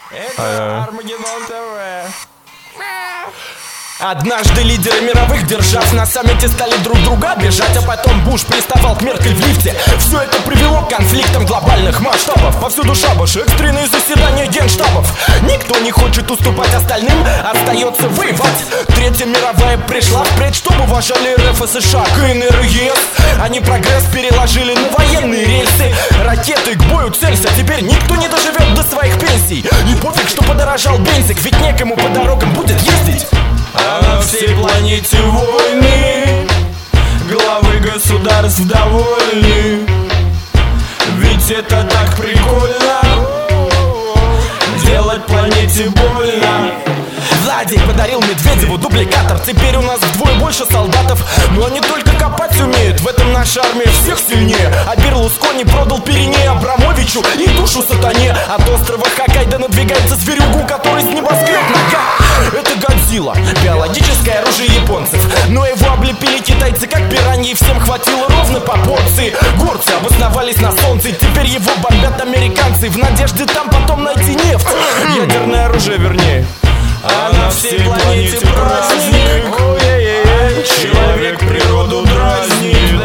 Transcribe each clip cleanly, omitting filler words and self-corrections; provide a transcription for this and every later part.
Это Армагеддон ТВ. Однажды лидеры мировых держав на саммите стали друг друга обижать, а потом Буш приставал к Меркель в лифте. Все это привело к конфликтам глобальных масштабов. Повсюду шабаш, экстренные заседания генштабов. Никто не хочет уступать остальным, остается воевать. Третья мировая пришла впредь, чтобы уважали РФ и США, КНР и ЕС. Они прогресс переложили на военные рельсы. Ракеты к бою целься, теперь никто не доживет до своих пенсий. И пофиг, что подорожал бензик, ведь некому по дорогам будет ездить. А на всей планете войны, главы государств довольны. Ведь это так прикольно, делать планете больно. Владик подарил Медведеву дубликатор. Теперь у нас вдвое больше солдатов. Но они только копать умеют, в этом наша армия всех сильнее. А Берлускони продал Пиренея Абрамовичу и душу сатане. От острова Хоккайдо надвигается зверюгу, который с небоскреб нога. Это Годзилла, биологическое оружие японцев. Но его облепили китайцы как пираньи, и всем хватило ровно по порции. Горцы обосновались на солнце, и теперь его бомбят американцы в надежде там потом найти нефть. Ядерное оружие, вернее. А на всей планете праздник, человек природу дразнит.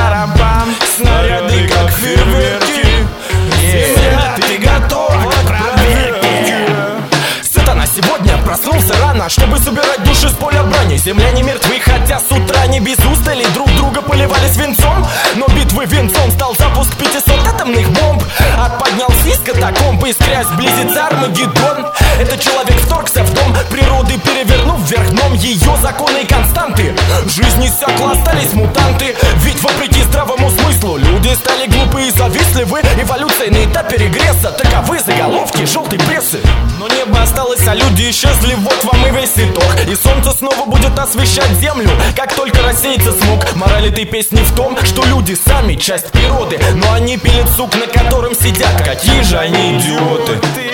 Снаряды как фейерверки, земля, ты готова к проверке. Сатана сегодня проснулся рано, чтобы собирать души с поля брани. Земляне мертвы, хотя с утра не без устали друг друга поливали свинцом. Но битвы венцом стал запуск 500 атомных бомб. Поднялся из катакомб, искрясь близится Армагеддон. Это человек вторгся в дом природы, перевернув вверх дном ее законы и константы. Жизнь иссякла, остались мутанты. Ведь вопреки здравому смыслу люди стали глупы и завистливы. Эволюция на этапе регресса, таковы заголовки желтой прессы. Но небо осталось, а люди исчезли, вот вам и весь итог. И солнце снова будет освещать землю, как только рассеется смог. Мораль этой песни в том, что люди сами часть природы, но они пилят сук, на котором сидят. Какие же они идиоты.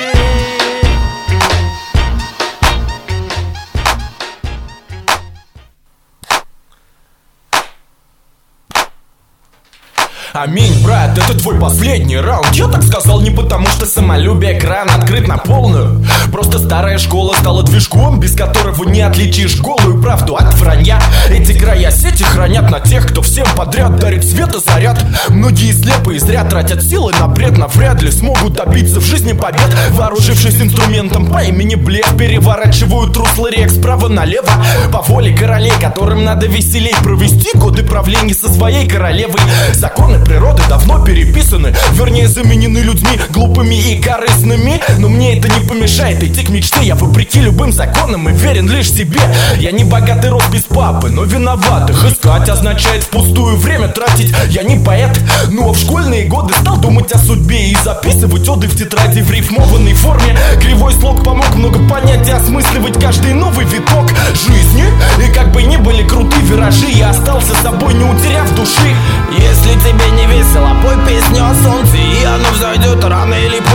Аминь, брат, это твой последний раунд. Я так сказал не потому, что самолюбие кран открыт на полную. Просто старая школа стала движком, без которого не отличишь голую правду от вранья. Эти края сети хранят на тех, кто всем подряд дарит свет и заряд. Многие слепые зря тратят силы на бред, но вряд ли смогут добиться в жизни побед. Вооружившись инструментом по имени Блеф, переворачивают русло рек справа налево. По воле королей, которым надо веселей провести годы правления со своей королевой. Законы природы давно переписаны, вернее заменены людьми глупыми и корыстными. Но мне это не помешает идти к мечте. Я вопреки любым законам и верен лишь себе. Я не богатый рос без папы, но виноватых искать означает впустую время тратить. Я не поэт, но в школьные годы стал думать о судьбе и записывать оды в тетради в рифмованной форме. Кривой слог помог много понять и осмысливать каждый новый виток жизни. И как бы ни были крутые виражи, я остался собой, не утеряв души. Если тебе не весело, пой песню о солнце, и оно взойдет рано или